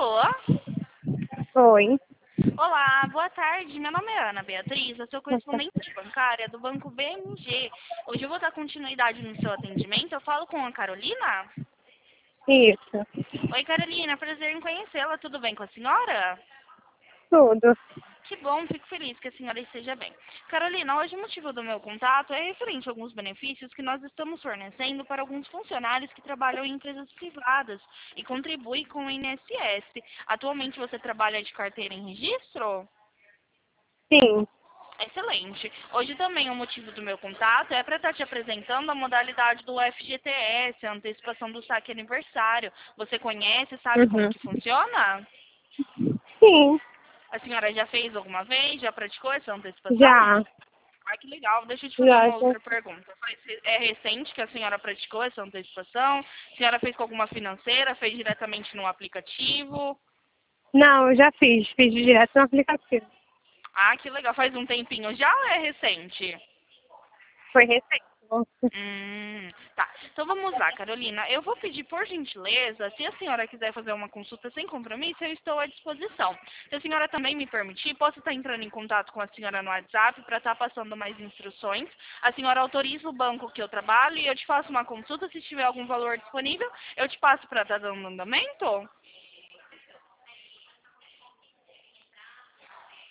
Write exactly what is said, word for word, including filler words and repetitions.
Alô? Oi. Olá, boa tarde. Meu nome é Ana Beatriz, eu sou correspondente bancária do Banco B M G. Hoje eu vou dar continuidade no seu atendimento. Eu falo com a Carolina? Isso. Oi, Carolina, prazer em conhecê-la. Tudo bem com a senhora? Tudo. Que bom, fico feliz que a senhora esteja bem. Carolina, hoje o motivo do meu contato é referente a alguns benefícios que nós estamos fornecendo para alguns funcionários que trabalham em empresas privadas e contribuem com o I N S S. Atualmente você trabalha de carteira em registro? Sim. Excelente. Hoje também o motivo do meu contato é para estar te apresentando a modalidade do F G T S, a antecipação do saque aniversário. Você conhece, sabe como Uhum. que funciona? Sim. A senhora já fez alguma vez? Já praticou essa antecipação? Já. Ah, que legal. Deixa eu te fazer Já, uma já. outra pergunta. Faz- É recente que a senhora praticou essa antecipação? A senhora fez com alguma financeira? Fez diretamente no aplicativo? Não, eu já fiz. Fiz direto no aplicativo. Ah, que legal. Faz um tempinho já ou é recente? Foi recente. Hum, tá. Então vamos lá, Carolina. Eu vou pedir por gentileza, se a senhora quiser fazer uma consulta sem compromisso, eu estou à disposição. Se a senhora também me permitir, posso estar entrando em contato com a senhora no WhatsApp para estar passando mais instruções. A senhora autoriza o banco que eu trabalho e eu te faço uma consulta. Se tiver algum valor disponível, eu te passo para estar dando andamento?